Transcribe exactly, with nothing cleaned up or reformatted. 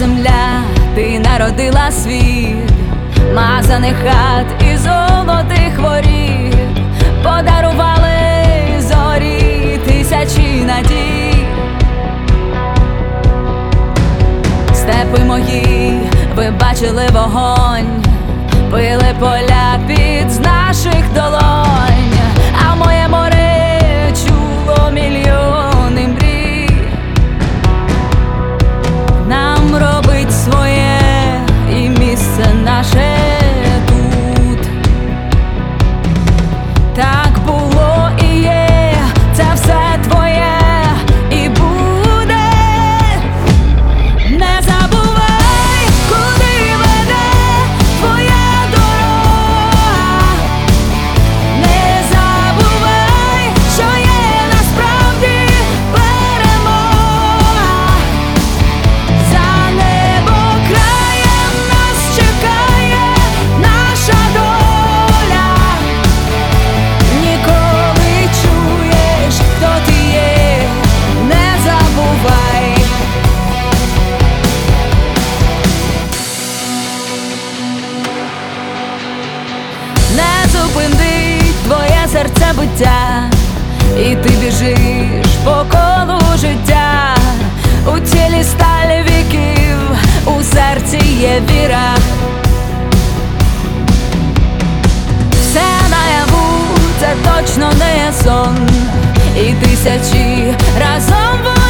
земля, ти народила світ, мазаних хат і золотих воріт, подарували зорі тисячі надій. Степи мої, ви бачили вогонь, пили поля під з наших долонь, а моє море чуло мільйони мрій. Нам робить своє і місце наше тут. Так було і є, це все твоє і буде. Не забувай, куди веде твоя дорога. Не забувай, що є насправді перемога. За небокраєм нас чекає наша доля. Ніколи чуєш, хто ти є, не забувай. Не зупинить твоє серцебиття, і ти біжиш по колу життя. У тілі сталь віків, у серці є віра. Все наяву, це точно не сон, і тисячі разом.